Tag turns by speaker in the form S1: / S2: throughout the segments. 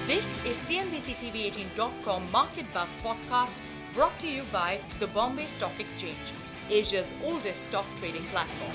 S1: This is CNBC-TV18.com Market Buzz podcast brought to you by the Bombay Stock Exchange, Asia's oldest stock trading platform.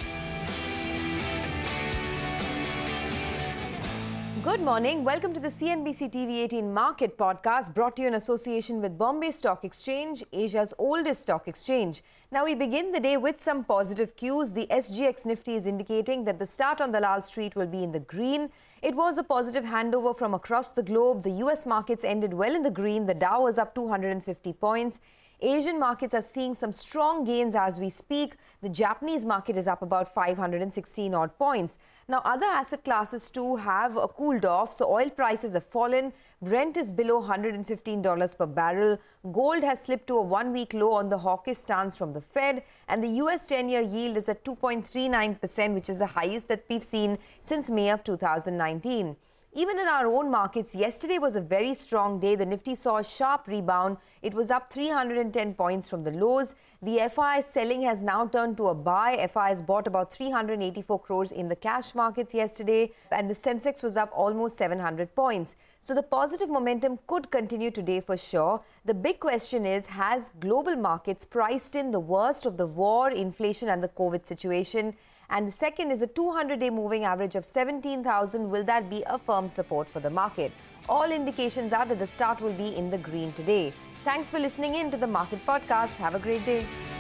S2: Good morning. Welcome to the CNBC TV18 Market Podcast brought to you in association with Bombay Stock Exchange, Asia's oldest stock exchange. Now we begin the day with some positive cues. The SGX Nifty is indicating that the start on Dalal Street will be in the green. It was a positive handover from across the globe. The US markets ended well in the green. The Dow was up 250 points. Asian markets are seeing some strong gains as we speak. The Japanese market is up about 516 odd points. Now, other asset classes too have cooled off. So oil prices have fallen. Brent is below $115 per barrel. Gold has slipped to a one-week low on the hawkish stance from the Fed. And the US 10-year yield is at 2.39%, which is the highest that we've seen since May of 2019. Even in our own markets, yesterday was a very strong day. The Nifty saw a sharp rebound. It was up 310 points from the lows. The FI's selling has now turned to a buy. FI's bought about 384 crores in the cash markets yesterday, and the Sensex was up almost 700 points. So the positive momentum could continue today for sure. The big question is, has global markets priced in the worst of the war, inflation and the COVID situation? And the second is a 200-day moving average of 17,000. Will that be a firm support for the market? All indications are that the start will be in the green today. Thanks for listening in to the Market Podcast. Have a great day.